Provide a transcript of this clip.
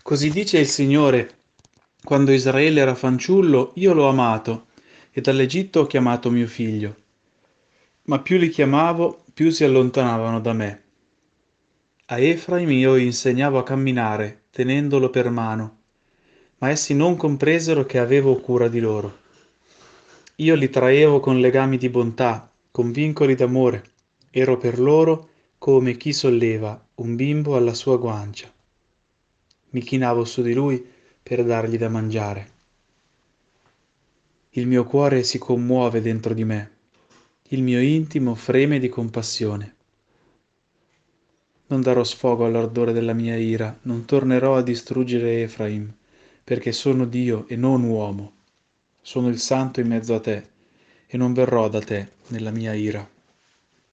Così dice il Signore: quando Israele era fanciullo, io l'ho amato, e dall'Egitto ho chiamato mio figlio. Ma più li chiamavo, più si allontanavano da me. A Efraim io insegnavo a camminare, tenendolo per mano, ma essi non compresero che avevo cura di loro. Io li traevo con legami di bontà, con vincoli d'amore. Ero per loro come chi solleva un bimbo alla sua guancia. Mi chinavo su di lui per dargli da mangiare. Il mio cuore si commuove dentro di me, il mio intimo freme di compassione. Non darò sfogo all'ardore della mia ira, non tornerò a distruggere Efraim, perché sono Dio e non uomo. Sono il santo in mezzo a te, e non verrò da te nella mia ira.